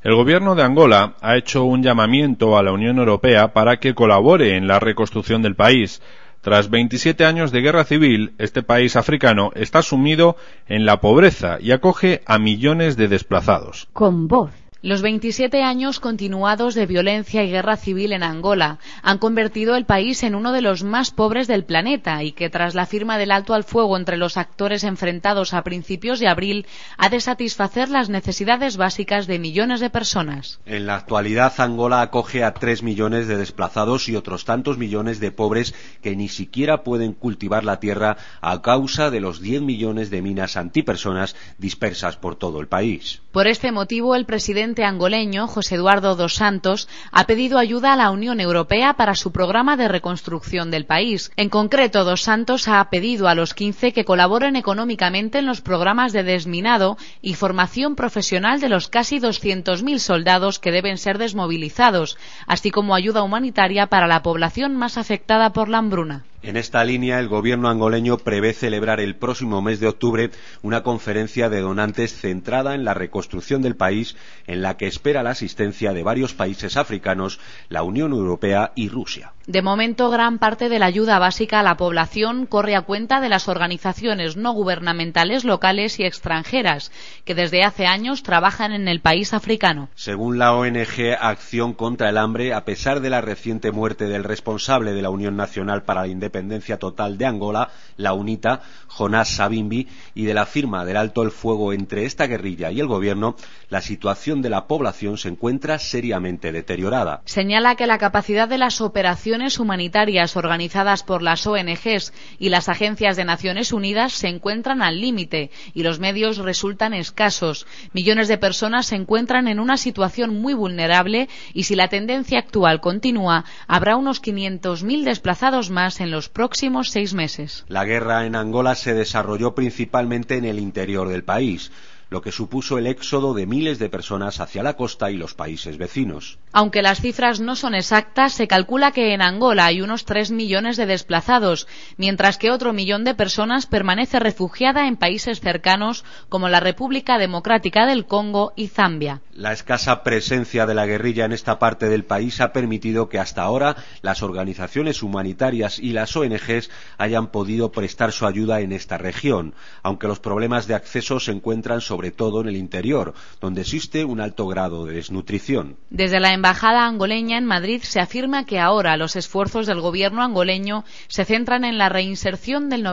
El gobierno de Angola ha hecho un llamamiento a la Unión Europea para que colabore en la reconstrucción del país. Tras 27 años de guerra civil, este país africano está sumido en la pobreza y acoge a millones de desplazados. Con voz. Los 27 años continuados de violencia y guerra civil en Angola han convertido el país en uno de los más pobres del planeta y que tras la firma del alto al fuego entre los actores enfrentados a principios de abril ha de satisfacer las necesidades básicas de millones de personas. En la actualidad Angola acoge a 3 millones de desplazados y otros tantos millones de pobres que ni siquiera pueden cultivar la tierra a causa de los 10 millones de minas antipersonas dispersas por todo el país. Por este motivo, el presidente angoleño, José Eduardo dos Santos, ha pedido ayuda a la Unión Europea para su programa de reconstrucción del país. En concreto, dos Santos ha pedido a los 15 que colaboren económicamente en los programas de desminado y formación profesional de los casi 200.000 soldados que deben ser desmovilizados, así como ayuda humanitaria para la población más afectada por la hambruna. En esta línea, el gobierno angoleño prevé celebrar el próximo mes de octubre una conferencia de donantes centrada en la reconstrucción del país, en la que espera la asistencia de varios países africanos, la Unión Europea y Rusia. De momento, gran parte de la ayuda básica a la población corre a cuenta de las organizaciones no gubernamentales locales y extranjeras, que desde hace años trabajan en el país africano. Según la ONG Acción contra el Hambre, a pesar de la reciente muerte del responsable de la Unión Nacional para la Independencia Total de Angola, la UNITA, Jonas Savimbi, y de la firma del alto el fuego entre esta guerrilla y el gobierno, la situación de la población se encuentra seriamente deteriorada. Señala que la capacidad de las operaciones humanitarias organizadas por las ONGs y las agencias de Naciones Unidas se encuentran al límite y los medios resultan escasos. Millones de personas se encuentran en una situación muy vulnerable y si la tendencia actual continúa, habrá unos 500.000 desplazados más en los próximos 6 meses. La guerra en Angola se desarrolló principalmente en el interior del país, lo que supuso el éxodo de miles de personas hacia la costa y los países vecinos. Aunque las cifras no son exactas, se calcula que en Angola hay unos 3 millones de desplazados, mientras que otro millón de personas permanece refugiada en países cercanos como la República Democrática del Congo y Zambia. La escasa presencia de la guerrilla en esta parte del país ha permitido que hasta ahora las organizaciones humanitarias y las ONGs hayan podido prestar su ayuda en esta región, aunque los problemas de acceso se encuentran sobre todo en el interior, donde existe un alto grado de desnutrición. Desde la Embajada angoleña en Madrid se afirma que ahora los esfuerzos del gobierno angoleño se centran en la reinserción del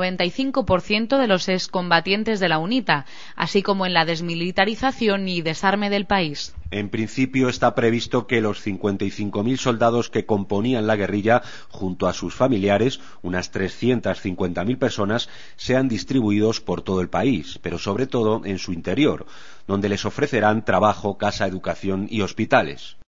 95% de los excombatientes de la UNITA, así como en la desmilitarización y desarme del país. En principio está previsto que los 55.000 soldados que componían la guerrilla, junto a sus familiares, unas 350.000 personas, sean distribuidos por todo el país, pero sobre todo en su interior, donde les ofrecerán trabajo, casa, educación y hospitales.